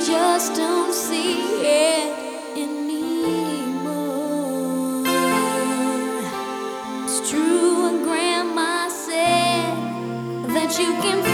just don't see it anymore. It's true what grandma said, that you can